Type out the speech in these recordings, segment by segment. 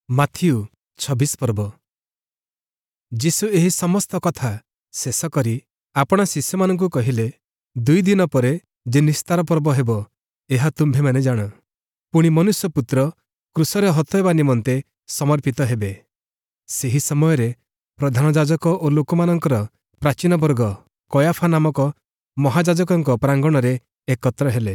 Matthew 26 ପର୍ବ। ଯୀଶୁ ଏହି ସମସ୍ତ କଥା ଶେଷ କରି ଆପଣା ଶିଷ୍ୟମାନଙ୍କୁ କହିଲେ, 2 ଦିନ ପରେ ଯେ ନିସ୍ତାର ପର୍ବ ହେବ, ଏହା ତୁମ୍ଭେମାନେ ଜାଣ। ପୁଣି ମନୁଷ୍ୟପୁତ୍ର କ୍ରୁଶରେ ହତ ହେବା ନିମନ୍ତେ ସମର୍ପିତ ହେବେ। ସେହି ସମୟରେ ପ୍ରଧାନ ଯାଜକ ଓ ଲୋକମାନଙ୍କର ପ୍ରାଚୀନ ବର୍ଗ କୟାଫା ନାମକ ମହାଯାଜକଙ୍କ ପ୍ରାଙ୍ଗଣରେ ଏକତ୍ର ହେଲେ।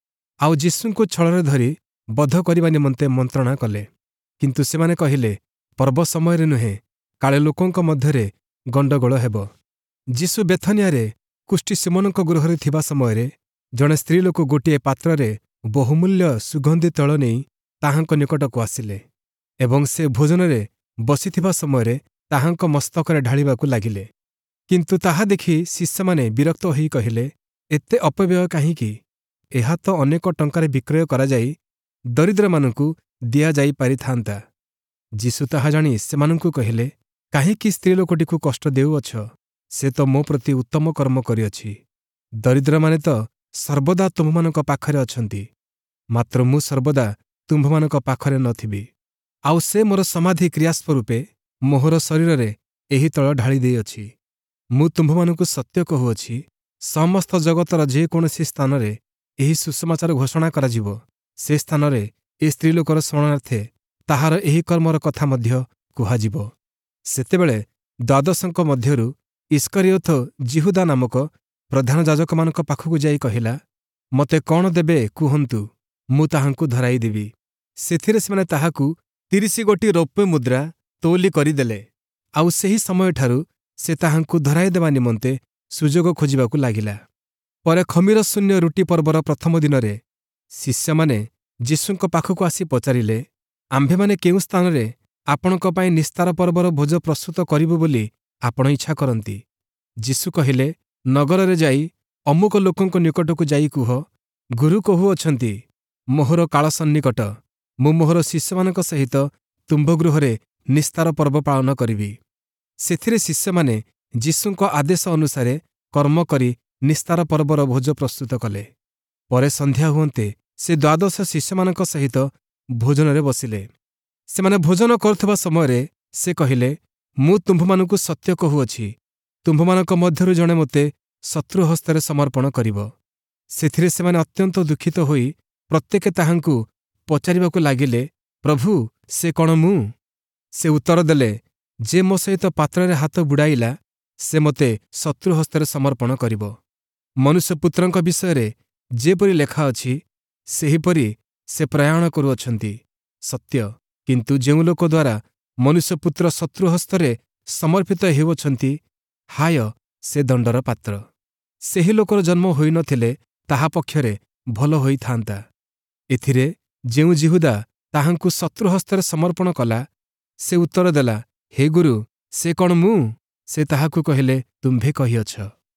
ଆଉ ଯୀଶୁଙ୍କୁ ଛଳରେ ଧରି ବଧ କରିବା ନିମନ୍ତେ ମନ୍ତ୍ରଣା କଲେ। କିନ୍ତୁ ସେମାନେ କହିଲେ, ପର୍ବ ସମୟରେ ନୁହେଁ, କାଳେ ଲୋକଙ୍କ ମଧ୍ୟରେ ଗଣ୍ଡଗୋଳ ହେବ। ଯୀଶୁ ବେଥନିଆରେ କୁଷ୍ଠି ସିମୋନଙ୍କ ଗୃହରେ ଥିବା ସମୟରେ ଜଣେ ସ୍ତ୍ରୀ ଲୋକ ଗୋଟିଏ ପାତ୍ରରେ ବହୁମୂଲ୍ୟ ସୁଗନ୍ଧି ତୈଳ ନେଇ ତାହାଙ୍କ ନିକଟକୁ ଆସିଲେ ଏବଂ ସେ ଭୋଜନରେ ବସିଥିବା ସମୟରେ ତାହାଙ୍କ ମସ୍ତକରେ ଢାଳିବାକୁ ଲାଗିଲେ। କିନ୍ତୁ ତାହା ଦେଖି ଶିଷ୍ୟମାନେ ବିରକ୍ତ ହୋଇ କହିଲେ, ଏତେ ଅପବ୍ୟୟ କାହିଁକି? ଏହା ତ ଅନେକ ଟଙ୍କାରେ ବିକ୍ରୟ କରାଯାଇ ଦରିଦ୍ରମାନଙ୍କୁ ଦିଆଯାଇ ପାରିଥାନ୍ତା। ଯୀଶୁ ତାହା ଜାଣି ସେମାନଙ୍କୁ କହିଲେ, କାହିଁକି ସ୍ତ୍ରୀ ଲୋକଟିକୁ କଷ୍ଟ ଦେଉଅଛ? ସେ ତ ମୋ ପ୍ରତି ଉତ୍ତମ କର୍ମ କରିଅଛି। ଦରିଦ୍ରମାନେ ତ ସର୍ବଦା ତୁମ୍ଭମାନଙ୍କ ପାଖରେ ଅଛନ୍ତି, ମାତ୍ର ମୁଁ ସର୍ବଦା ତୁମ୍ଭମାନଙ୍କ ପାଖରେ ନଥିବି। ଆଉ ସେ ମୋର ସମାଧି କ୍ରିୟାସ୍ୱରୂପେ ମୋହର ଶରୀରରେ ଏହି ତୈଳ ଢାଳି ଦେଇଅଛି। ମୁଁ ତୁମ୍ଭମାନଙ୍କୁ ସତ୍ୟ କହୁଅଛି, ସମସ୍ତ ଜଗତର ଯେକୌଣସି ସ୍ଥାନରେ ଏହି ସୁସମାଚାର ଘୋଷଣା କରାଯିବ, ସେ ସ୍ଥାନରେ ଏ ସ୍ତ୍ରୀ ଲୋକର ସ୍ମରଣାର୍ଥେ ତାହାର ଏହି କର୍ମର କଥା ମଧ୍ୟ କୁହାଯିବ। ସେତେବେଳେ 12ଙ୍କ ମଧ୍ୟରୁ ଇସ୍କରିଓତ ଯିହୁଦା ନାମକ ପ୍ରଧାନ ଯାଜକମାନଙ୍କ ପାଖକୁ ଯାଇ କହିଲା, ମୋତେ କ'ଣ ଦେବେ କୁହନ୍ତୁ, ମୁଁ ତାହାଙ୍କୁ ଧରାଇ ଦେବି। ସେଥିରେ ସେମାନେ ତାହାକୁ 30 ଗୋଟି ରୌପ୍ୟ ମୁଦ୍ରା ତଉଲି କରିଦେଲେ। ଆଉ ସେହି ସମୟଠାରୁ ସେ ତାହାଙ୍କୁ ଧରାଇ ଦେବା ନିମନ୍ତେ ସୁଯୋଗ ଖୋଜିବାକୁ ଲାଗିଲା। ପରେ ଖମିର ଶୂନ୍ୟ ରୁଟି ପର୍ବର ପ୍ରଥମ ଦିନରେ ଶିଷ୍ୟମାନେ ଯୀଶୁଙ୍କ ପାଖକୁ ଆସି ପଚାରିଲେ, ଆମ୍ଭେମାନେ କେଉଁ ସ୍ଥାନରେ ଆପଣଙ୍କ ପାଇଁ ନିସ୍ତାର ପର୍ବର ଭୋଜ ପ୍ରସ୍ତୁତ କରିବୁ ବୋଲି ଆପଣ ଇଚ୍ଛା କରନ୍ତି? ଯୀଶୁ କହିଲେ, ନଗରରେ ଯାଇ ଅମୁକ ଲୋକଙ୍କ ନିକଟକୁ ଯାଇ କୁହ, ଗୁରୁ କହୁଅଛନ୍ତି, ମୋହର କାଳ ସନ୍ନିକଟ, ମୁଁ ମୋହର ଶିଷ୍ୟମାନଙ୍କ ସହିତ ତୁମ୍ଭ ଗୃହରେ ନିସ୍ତାର ପର୍ବ ପାଳନ କରିବି। ସେଥିରେ ଶିଷ୍ୟମାନେ ଯୀଶୁଙ୍କ ଆଦେଶ ଅନୁସାରେ କର୍ମ କରି ନିସ୍ତାର ପର୍ବର ଭୋଜ ପ୍ରସ୍ତୁତ କଲେ। ପରେ ସନ୍ଧ୍ୟା ହୁଅନ୍ତେ ସେ 12 ଶିଷ୍ୟମାନଙ୍କ ସହିତ ଭୋଜନରେ ବସିଲେ। ସେମାନେ ଭୋଜନ କରୁଥିବା ସମୟରେ ସେ କହିଲେ, ମୁଁ ତୁମ୍ଭମାନଙ୍କୁ ସତ୍ୟ କହୁଅଛି, ତୁମ୍ଭମାନଙ୍କ ମଧ୍ୟରୁ ଜଣେ ମୋତେ ଶତ୍ରୁ ହସ୍ତରେ ସମର୍ପଣ କରିବ। ସେଥିରେ ସେମାନେ ଅତ୍ୟନ୍ତ ଦୁଃଖିତ ହୋଇ ପ୍ରତ୍ୟେକେ ତାହାଙ୍କୁ ପଚାରିବାକୁ ଲାଗିଲେ, ପ୍ରଭୁ, ସେ କ'ଣ ମୁଁ? ସେ ଉତ୍ତର ଦେଲେ, ଯେ ମୋ ସହିତ ପାତ୍ରରେ ହାତ ବୁଡ଼ାଇଲା, ସେ ମୋତେ ଶତ୍ରୁ ହସ୍ତରେ ସମର୍ପଣ କରିବ। ମନୁଷ୍ୟପୁତ୍ରଙ୍କ ବିଷୟରେ ଯେପରି ଲେଖା ଅଛି, ସେହିପରି ସେ ପ୍ରୟାଣ କରୁଅଛନ୍ତି। ସତ୍ୟ, କିନ୍ତୁ ଯେଉଁ ଲୋକ ଦ୍ୱାରା ମନୁଷ୍ୟପୁତ୍ର ଶତ୍ରୁ ହସ୍ତରେ ସମର୍ପିତ ହେଉଅଛନ୍ତି, ହାୟ ସେ ଦଣ୍ଡର ପାତ୍ର। ସେହି ଲୋକର ଜନ୍ମ ହୋଇନଥିଲେ ତାହା ପକ୍ଷରେ ଭଲ ହୋଇଥାନ୍ତା। ଏଥିରେ ଯେଉଁ ଯିହୁଦା ତାହାଙ୍କୁ ଶତ୍ରୁ ହସ୍ତରେ ସମର୍ପଣ କଲା, ସେ ଉତ୍ତର ଦେଲା, ହେ ଗୁରୁ, ସେ କ'ଣ ମୁଁ? ସେ ତାହାକୁ କହିଲେ, ତୁମ୍ଭେ କହିଅଛ।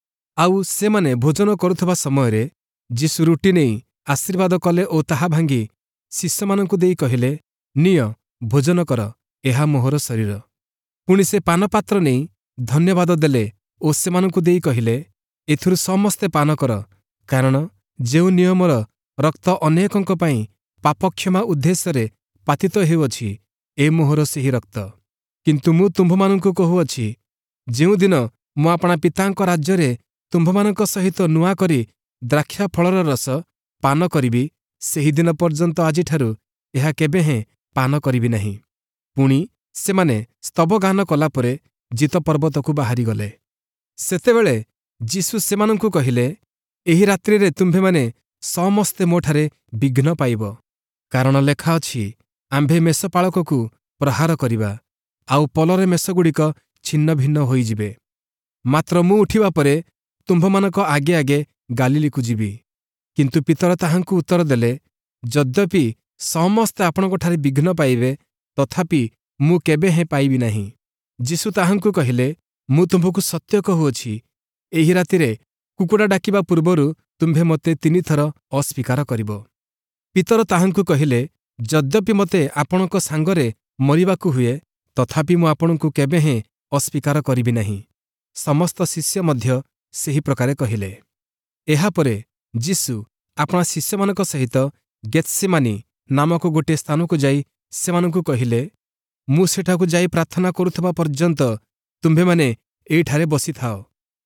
ଆଉ ସେମାନେ ଭୋଜନ କରୁଥିବା ସମୟରେ ଯୀଶୁ ରୁଟି ନେଇ ଆଶୀର୍ବାଦ କଲେ ଓ ତାହା ଭାଙ୍ଗି ଶିଷ୍ୟମାନଙ୍କୁ ଦେଇ କହିଲେ, ନିଅ, ଭୋଜନ କର, ଏହା ମୋହର ଶରୀର। ପୁଣି ସେ ପାନପାତ୍ର ନେଇ ଧନ୍ୟବାଦ ଦେଲେ ଓ ସେମାନଙ୍କୁ ଦେଇ କହିଲେ, ଏଥିରୁ ସମସ୍ତେ ପାନ କର, କାରଣ ଯେଉଁ ନିୟମର ରକ୍ତ ଅନେକଙ୍କ ପାଇଁ ପାପକ୍ଷମା ଉଦ୍ଦେଶ୍ୟରେ ପାତିତ ହେଉଅଛି, ଏ ମୋହର ସେହି ରକ୍ତ। କିନ୍ତୁ ମୁଁ ତୁମ୍ଭମାନଙ୍କୁ କହୁଅଛି, ଯେଉଁଦିନ ମୁଁ ଆପଣା ପିତାଙ୍କ ରାଜ୍ୟରେ ତୁମ୍ଭମାନଙ୍କ ସହିତ ନୂଆ କରି ଦ୍ରାକ୍ଷା ଫଳର ରସ ପାନ କରିବି, ସେହିଦିନ ପର୍ଯ୍ୟନ୍ତ ଆଜିଠାରୁ ଏହା କେବେହେଁ ପାନ କରିବି ନାହିଁ। ପୁଣି ସେମାନେ ସ୍ତବଗାନ କଲାପରେ ଜିତ ପର୍ବତକୁ ବାହାରିଗଲେ। ସେତେବେଳେ ଯୀଶୁ ସେମାନଙ୍କୁ କହିଲେ, ଏହି ରାତ୍ରିରେ ତୁମ୍ଭେମାନେ ସମସ୍ତେ ମୋଠାରେ ବିଘ୍ନ ପାଇବ। କାରଣ ଲେଖା ଅଛି, ଆମ୍ଭେ ମେଷପାଳକକୁ ପ୍ରହାର କରିବା, ଆଉ ପଲରେ ମେଷଗୁଡ଼ିକ ଛିନ୍ନ ଭିନ୍ନ ହୋଇଯିବେ। ମାତ୍ର ମୁଁ ଉଠିବା ପରେ ତୁମ୍ଭମାନଙ୍କ ଆଗେ ଆଗେ ଗାଲିଲିକୁ ଯିବି। କିନ୍ତୁ ପିତର ତାହାଙ୍କୁ ଉତ୍ତର ଦେଲେ, ଯଦ୍ୟପି ସମସ୍ତେ ଆପଣଙ୍କଠାରେ ବିଘ୍ନ ପାଇବେ, ତଥାପି ମୁଁ କେବେହେଁ ପାଇବି ନାହିଁ। ଯୀଶୁ ତାହାଙ୍କୁ କହିଲେ, ମୁଁ ତୁମ୍ଭକୁ ସତ୍ୟ କହୁଅଛି, ଏହି ରାତିରେ କୁକୁଡ଼ା ଡାକିବା ପୂର୍ବରୁ ତୁମ୍ଭେ ମୋତେ 3 ଥର ଅସ୍ୱୀକାର କରିବ। ପିତର ତାହାଙ୍କୁ କହିଲେ, ଯଦ୍ୟପି ମୋତେ ଆପଣଙ୍କ ସାଙ୍ଗରେ ମରିବାକୁ ହୁଏ, ତଥାପି ମୁଁ ଆପଣଙ୍କୁ କେବେହେଁ ଅସ୍ୱୀକାର କରିବି ନାହିଁ। ସମସ୍ତ ଶିଷ୍ୟ ମଧ୍ୟ ସେହି ପ୍ରକାରେ କହିଲେ। ଏହାପରେ ଯୀଶୁ ଆପଣା ଶିଷ୍ୟମାନଙ୍କ ସହିତ ଗେତ୍ସେମାନି ନାମକ ଗୋଟିଏ ସ୍ଥାନକୁ ଯାଇ ସେମାନଙ୍କୁ କହିଲେ, ମୁଁ ସେଠାକୁ ଯାଇ ପ୍ରାର୍ଥନା କରୁଥିବା ପର୍ଯ୍ୟନ୍ତ ତୁମ୍ଭେମାନେ ଏଇଠାରେ ବସିଥାଅ।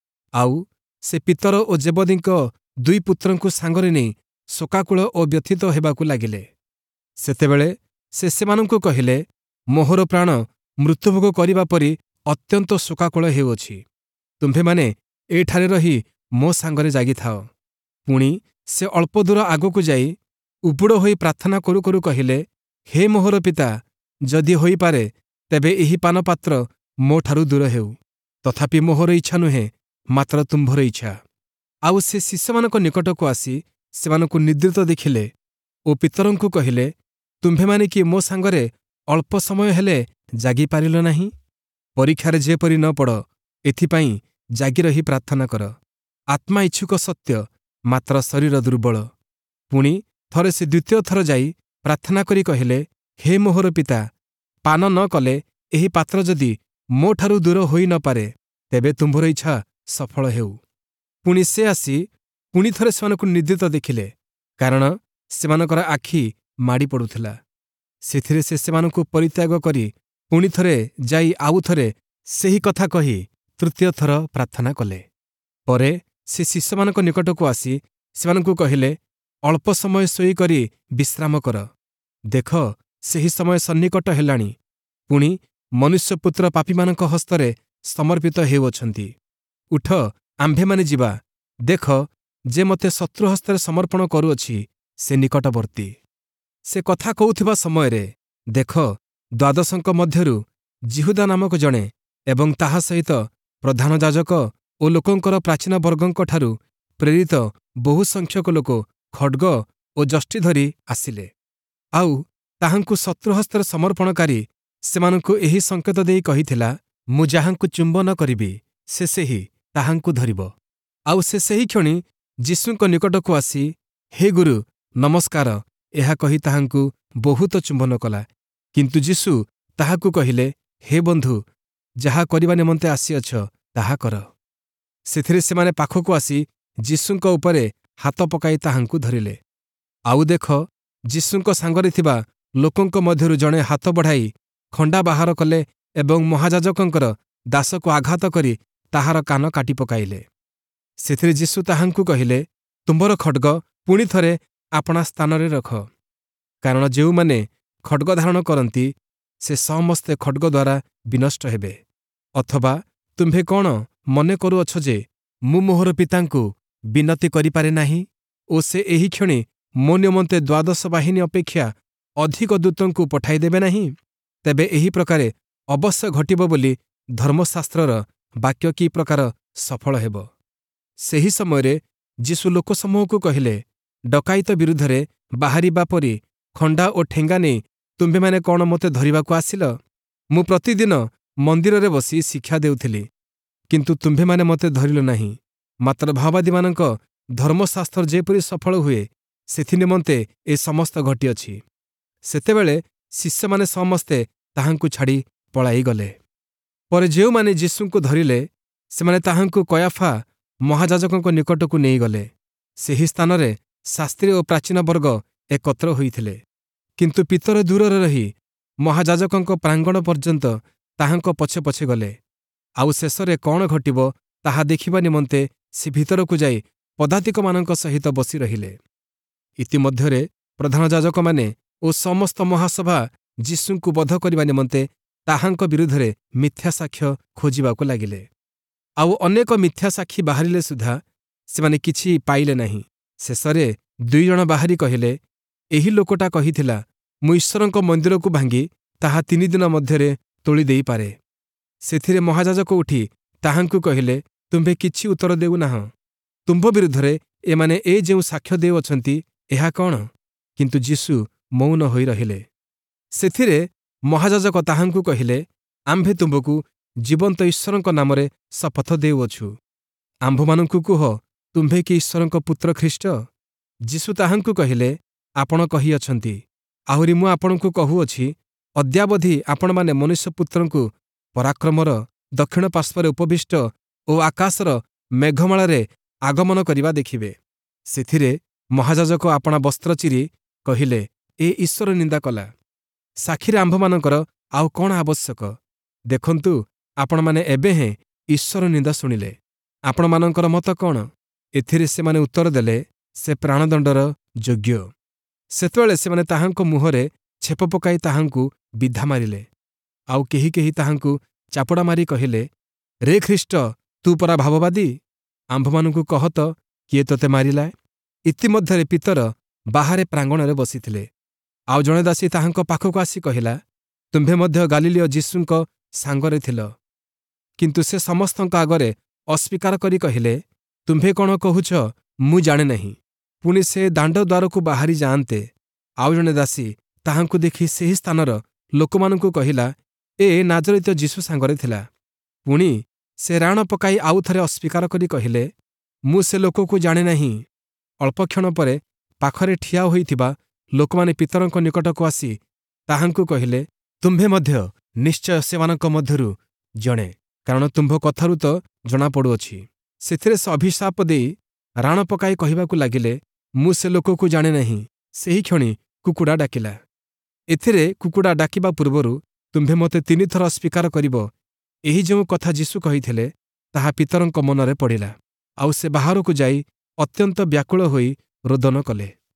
ଆଉ ସେ ପିତର ଓ ଜେବଦୀଙ୍କ 2 ପୁତ୍ରଙ୍କୁ ସାଙ୍ଗରେ ନେଇ ଶୋକାକୁଳ ଓ ବ୍ୟଥିତ ହେବାକୁ ଲାଗିଲେ। ସେତେବେଳେ ସେ ସେମାନଙ୍କୁ କହିଲେ, ମୋହର ପ୍ରାଣ ମୃତ୍ୟୁଭୋଗ କରିବା ପରି ଅତ୍ୟନ୍ତ ଶୋକାକୁଳ ହେଉଅଛି। ତୁମ୍ଭେମାନେ ଏଇଠାରେ ରହି ମୋ ସାଙ୍ଗରେ ଜାଗିଥାଅ। ପୁଣି ସେ ଅଳ୍ପ ଦୂର ଆଗକୁ ଯାଇ ଉବୁଡ଼ ହୋଇ ପ୍ରାର୍ଥନା କରୁ କରୁ କହିଲେ, ହେ ମୋହର ପିତା, ଯଦି ହୋଇପାରେ ତେବେ ଏହି ପାନପାତ୍ର ମୋଠାରୁ ଦୂର ହେଉ। ତଥାପି ମୋହର ଇଚ୍ଛା ନୁହେଁ, ମାତ୍ର ତୁମ୍ଭର ଇଚ୍ଛା। ଆଉ ସେ ଶିଷ୍ୟମାନଙ୍କ ନିକଟକୁ ଆସି ସେମାନଙ୍କୁ ନିଦ୍ରିତ ଦେଖିଲେ ଓ ପିତରଙ୍କୁ କହିଲେ, ତୁମ୍ଭେମାନେ କି ମୋ ସାଙ୍ଗରେ ଅଳ୍ପ ସମୟ ହେଲେ ଜାଗିପାରିଲ ନାହିଁ? ପରୀକ୍ଷାରେ ଯେପରି ନ ପଡ଼, ଏଥିପାଇଁ ଜାଗି ରହି ପ୍ରାର୍ଥନା କର। ଆତ୍ମା ଇଚ୍ଛୁକ ସତ୍ୟ, ମାତ୍ର ଶରୀର ଦୁର୍ବଳ। ପୁଣି ଥରେ ସେ ଦ୍ୱିତୀୟ ଥର ଯାଇ ପ୍ରାର୍ଥନା କରି କହିଲେ, ହେ ମୋହର ପିତା, ପାନ ନ କଲେ ଏହି ପାତ୍ର ଯଦି ମୋଠାରୁ ଦୂର ହୋଇ ନ ପାରେ, ତେବେ ତୁମ୍ଭର ଇଚ୍ଛା ସଫଳ ହେଉ। ପୁଣି ସେ ଆସି ପୁଣି ଥରେ ସେମାନଙ୍କୁ ନିଦ୍ରିତ ଦେଖିଲେ, କାରଣ ସେମାନଙ୍କର ଆଖି ମାଡ଼ି ପଡ଼ୁଥିଲା। ସେଥିରେ ସେ ସେମାନଙ୍କୁ ପରିତ୍ୟାଗ କରି ପୁଣି ଥରେ ଯାଇ ଆଉ ଥରେ ସେହି କଥା କହି ତୃତୀୟ ଥର ପ୍ରାର୍ଥନା କଲେ। ପରେ ସେ ଶିଷ୍ୟମାନଙ୍କ ନିକଟକୁ ଆସି ସେମାନଙ୍କୁ କହିଲେ, ଅଳ୍ପ ସମୟ ଶୋଇକରି ବିଶ୍ରାମ କର। ଦେଖ, ସେହି ସମୟ ସନ୍ନିକଟ ହେଲାଣି। ପୁଣି ମନୁଷ୍ୟପୁତ୍ର ପାପୀମାନଙ୍କ ହସ୍ତରେ ସମର୍ପିତ ହେଉଅଛନ୍ତି। ଉଠ, ଆମ୍ଭେମାନେ ଯିବା। ଦେଖ, ଯେ ମୋତେ ଶତ୍ରୁ ହସ୍ତରେ ସମର୍ପଣ କରୁଅଛି, ସେ ନିକଟବର୍ତ୍ତୀ। ସେ କଥା କହୁଥିବା ସମୟରେ ଦେଖ, 12ଙ୍କ ମଧ୍ୟରୁ ଜିହୁଦା ନାମକ ଜଣେ ଏବଂ ତାହା ସହିତ ପ୍ରଧାନ ଯାଜକ ଓ ଲୋକଙ୍କର ପ୍ରାଚୀନ ବର୍ଗଙ୍କଠାରୁ ପ୍ରେରିତ ବହୁ ସଂଖ୍ୟକ ଲୋକ ଖଡ୍ଗ ଓ ଯଷ୍ଟି ଧରି ଆସିଲେ। ଆଉ ତାହାଙ୍କୁ ଶତ୍ରୁ ହସ୍ତରେ ସମର୍ପଣକାରୀ ସେମାନଙ୍କୁ ଏହି ସଙ୍କେତ ଦେଇ କହିଥିଲା, ମୁଁ ଯାହାଙ୍କୁ ଚୁମ୍ବନ କରିବି, ସେ ସେହି ତାହାଙ୍କୁ ଧରିବ। ଆଉ ସେ ସେହି କ୍ଷଣି ଯୀଶୁଙ୍କ ନିକଟକୁ ଆସି, ହେ ଗୁରୁ, ନମସ୍କାର, ଏହା କହି ତାହାଙ୍କୁ ବହୁତ ଚୁମ୍ବନ କଲା। କିନ୍ତୁ ଯୀଶୁ ତାହାକୁ କହିଲେ, ହେ ବନ୍ଧୁ, ଯାହା କରିବା ନିମନ୍ତେ ଆସିଅଛ, ତାହା କର। ସେଥିରେ ସେମାନେ ପାଖକୁ ଆସି ଯୀଶୁଙ୍କ ଉପରେ ହାତ ପକାଇ ତାହାଙ୍କୁ ଧରିଲେ। ଆଉ ଦେଖ, ଯୀଶୁଙ୍କ ସାଙ୍ଗରେ ଥିବା ଲୋକଙ୍କ ମଧ୍ୟରୁ ଜଣେ ହାତ ବଢ଼ାଇ ଖଣ୍ଡା ବାହାର କଲେ ଏବଂ ମହାଯାଜକଙ୍କର ଦାସକୁ ଆଘାତ କରି ତାହାର କାନ କାଟି ପକାଇଲେ। ସେଥିରେ ଯୀଶୁ ତାହାଙ୍କୁ କହିଲେ, ତୁମ୍ଭର ଖଡ୍ଗ ପୁଣି ଥରେ ଆପଣା ସ୍ଥାନରେ ରଖ। କାରଣ ଯେଉଁମାନେ ଖଡ୍ଗ ଧାରଣ କରନ୍ତି, ସେ ସମସ୍ତେ ଖଡ୍ଗ ଦ୍ୱାରା ବିନଷ୍ଟ ହେବେ। ଅଥବା ତୁମ୍ଭେ କ'ଣ ମନେ କରୁଅଛ ଯେ ମୁଁ ମୋହର ପିତାଙ୍କୁ ବିନତି କରିପାରେ ନାହିଁ ଓ ସେ ଏହି କ୍ଷଣି ମୋ ନିମନ୍ତେ 12 ବାହିନୀ ଅପେକ୍ଷା ଅଧିକ ଦୂତଙ୍କୁ ପଠାଇଦେବେ ନାହିଁ? ତେବେ ଏହି ପ୍ରକାରେ ଅବଶ୍ୟ ଘଟିବ ବୋଲି ଧର୍ମଶାସ୍ତ୍ରର ବାକ୍ୟ କି ପ୍ରକାର ସଫଳ ହେବ। ସେହି ସମୟରେ ଯୀଶୁ ଲୋକସମୂହକୁ କହିଲେ, ଡକାଇତ ବିରୁଦ୍ଧରେ ବାହାରିବା ପରି ଖଣ୍ଡା ଓ ଠେଙ୍ଗା ନେଇ ତୁମ୍ଭେମାନେ କ'ଣ ମୋତେ ଧରିବାକୁ ଆସିଲ? ମୁଁ ପ୍ରତିଦିନ ମନ୍ଦିରରେ ବସି ଶିକ୍ଷା ଦେଉଥିଲି, କିନ୍ତୁ ତୁମ୍ଭେମାନେ ମୋତେ ଧରିଲ ନାହିଁ। ମାତ୍ର ମାଓବାଦୀମାନଙ୍କ ଧର୍ମଶାସ୍ତ୍ର ଯେପରି ସଫଳ ହୁଏ, ସେଥି ନିମନ୍ତେ ଏ ସମସ୍ତ ଘଟିଅଛି। ସେତେବେଳେ ଶିଷ୍ୟମାନେ ସମସ୍ତେ ତାହାଙ୍କୁ ଛାଡ଼ି ପଳାଇଗଲେ। ପରେ ଯେଉଁମାନେ ଯୀଶୁଙ୍କୁ ଧରିଲେ, ସେମାନେ ତାହାଙ୍କୁ କୟାଫା ମହାଯାଜକଙ୍କ ନିକଟକୁ ନେଇଗଲେ। ସେହି ସ୍ଥାନରେ ଶାସ୍ତ୍ରୀ ଓ ପ୍ରାଚୀନ ବର୍ଗ ଏକତ୍ର ହୋଇଥିଲେ। କିନ୍ତୁ ପିତର ଦୂରରେ ରହି ମହାଯାଜକଙ୍କ ପ୍ରାଙ୍ଗଣ ପର୍ଯ୍ୟନ୍ତ ତାହାଙ୍କ ପଛେ ପଛେ ଗଲେ। ଆଉ ଶେଷରେ କ'ଣ ଘଟିବ ତାହା ଦେଖିବା ନିମନ୍ତେ ସେ ଭିତରକୁ ଯାଇ ପଦାତିକମାନଙ୍କ ସହିତ ବସି ରହିଲେ। ଇତିମଧ୍ୟରେ ପ୍ରଧାନ ଯାଜକମାନେ ଓ ସମସ୍ତ ମହାସଭା ଯୀଶୁଙ୍କୁ ବଧ କରିବା ନିମନ୍ତେ ତାହାଙ୍କ ବିରୁଦ୍ଧରେ ମିଥ୍ୟା ସାକ୍ଷ୍ୟ ଖୋଜିବାକୁ ଲାଗିଲେ। ଆଉ ଅନେକ ମିଥ୍ୟା ସାକ୍ଷୀ ବାହାରିଲେ ସୁଦ୍ଧା ସେମାନେ କିଛି ପାଇଲେ ନାହିଁ। ଶେଷରେ 2 ଜଣ ବାହାରି କହିଲେ, ଏହି ଲୋକଟା କହିଥିଲା, ମୁଁ ଈଶ୍ୱରଙ୍କ ମନ୍ଦିରକୁ ଭାଙ୍ଗି ତାହା 3 ଦିନ ମଧ୍ୟରେ ତୋଳି ଦେଇପାରେ। ସେଥିରେ ମହାଯାଜକ ଉଠି ତାହାଙ୍କୁ କହିଲେ, ତୁମ୍ଭେ କିଛି ଉତ୍ତର ଦେଉନାହଁ। ତୁମ୍ଭ ବିରୁଦ୍ଧରେ ଏମାନେ ଏ ଯେଉଁ ସାକ୍ଷ୍ୟ ଦେଉଅଛନ୍ତି, ଏହା କ'ଣ? କିନ୍ତୁ ଯୀଶୁ ମୌନ ହୋଇ ରହିଲେ। ସେଥିରେ ମହାଯାଜକ ତାହାଙ୍କୁ କହିଲେ, ଆମ୍ଭେ ତୁମ୍ଭକୁ ଜୀବନ୍ତ ଈଶ୍ୱରଙ୍କ ନାମରେ ଶପଥ ଦେଉଅଛୁ। ଆମ୍ଭମାନଙ୍କୁ କୁହ, ତୁମ୍ଭେ କି ଈଶ୍ୱରଙ୍କ ପୁତ୍ର ଖ୍ରୀଷ୍ଟ? ଯୀଶୁ ତାହାଙ୍କୁ କହିଲେ, ଆପଣ କହିଅଛନ୍ତି। ଆହୁରି ମୁଁ ଆପଣଙ୍କୁ କହୁଅଛି, ଅଦ୍ୟାବଧି ଆପଣମାନେ ମନୁଷ୍ୟପୁତ୍ରଙ୍କୁ ପରାକ୍ରମର ଦକ୍ଷିଣ ପାର୍ଶ୍ୱରେ ଉପବିଷ୍ଟ ଓ ଆକାଶର ମେଘମାଳାରେ ଆଗମନ କରିବା ଦେଖିବେ। ସେଥିରେ ମହାଯାଜକ ଆପଣା ବସ୍ତ୍ର ଚିରି କହିଲେ, ଏ ଈଶ୍ୱର ନିନ୍ଦା କଲା। ସାକ୍ଷୀରେ ଆମ୍ଭମାନଙ୍କର ଆଉ କ'ଣ ଆବଶ୍ୟକ? ଦେଖନ୍ତୁ, ଆପଣମାନେ ଏବେ ହେଁ ଈଶ୍ୱର ନିନ୍ଦା ଶୁଣିଲେ। ଆପଣମାନଙ୍କର ମତ କ'ଣ? ଏଥିରେ ସେମାନେ ଉତ୍ତର ଦେଲେ, ସେ ପ୍ରାଣଦଣ୍ଡର ଯୋଗ୍ୟ। ସେତେବେଳେ ସେମାନେ ତାହାଙ୍କ ମୁହଁରେ ଛେପ ପକାଇ ତାହାଙ୍କୁ ବିଧା ମାରିଲେ। ଆଉ କେହି କେହି ତାହାଙ୍କୁ ଚାପୁଡ଼ା ମାରି କହିଲେ, ରେ ଖ୍ରୀଷ୍ଟ, ତୁ ପରା ଭାବବାଦୀ, ଆମ୍ଭମାନଙ୍କୁ କହ ତ, କିଏ ତୋତେ ମାରିଲା? ଇତିମଧ୍ୟରେ ପିତର ବାହାରେ ପ୍ରାଙ୍ଗଣରେ ବସିଥିଲେ। ଆଉ ଜଣେ ଦାସୀ ତାହାଙ୍କ ପାଖକୁ ଆସି କହିଲା, ତୁମ୍ଭେ ମଧ୍ୟ ଗାଲିଲୀୟ ଯୀଶୁଙ୍କ ସାଙ୍ଗରେ ଥିଲ। କିନ୍ତୁ ସେ ସମସ୍ତଙ୍କ ଆଗରେ ଅସ୍ୱୀକାର କରି କହିଲେ, ତୁମ୍ଭେ କ'ଣ କହୁଛ, ମୁଁ ଜାଣେ ନାହିଁ। ପୁଣି ସେ ଦାଣ୍ଡ ଦ୍ୱାରକୁ ବାହାରି ଯାଆନ୍ତେ, ଆଉ ଜଣେ ଦାସୀ ତାହାଙ୍କୁ ଦେଖି ସେହି ସ୍ଥାନର ଲୋକମାନଙ୍କୁ କହିଲା, ଏ ନାଜରିତ ଯୀଶୁ ସାଙ୍ଗରେ ଥିଲା। ପୁଣି ସେ ରାଣ ପକାଇ ଆଉ ଥରେ ଅସ୍ୱୀକାର କରି କହିଲେ, ମୁଁ ସେ ଲୋକକୁ ଜାଣେ ନାହିଁ। ଅଳ୍ପକ୍ଷଣ ପରେ ପାଖରେ ଠିଆ ହୋଇଥିବା ଲୋକମାନେ ପିତରଙ୍କ ନିକଟକୁ ଆସି ତାହାଙ୍କୁ କହିଲେ, ତୁମ୍ଭେ ମଧ୍ୟ ନିଶ୍ଚୟ ସେମାନଙ୍କ ମଧ୍ୟରୁ ଜଣେ, କାରଣ ତୁମ୍ଭ କଥାରୁ ତ ଜଣାପଡ଼ୁଅଛି। ସେଥିରେ ସେ ଅଭିଶାପ ଦେଇ ରାଣ ପକାଇ କହିବାକୁ ଲାଗିଲେ, ମୁଁ ସେ ଲୋକକୁ ଜାଣେ ନାହିଁ। ସେହି କ୍ଷଣି କୁକୁଡ଼ା ଡାକିଲା। ଏଥିରେ କୁକୁଡ଼ା ଡାକିବା ପୂର୍ବରୁ ତୁମ୍ଭେ ମୋତେ 3 ଥର ଅସ୍ୱୀକାର କରିବ, ଏହି ଯେଉଁ କଥା ଯୀଶୁ କହିଥିଲେ, ତାହା ପିତରଙ୍କ ମନରେ ପଡ଼ିଲା। ଆଉ ସେ ବାହାରକୁ ଯାଇ ଅତ୍ୟନ୍ତ ବ୍ୟାକୁଳ ହୋଇ ରୋଦନ କଲେ।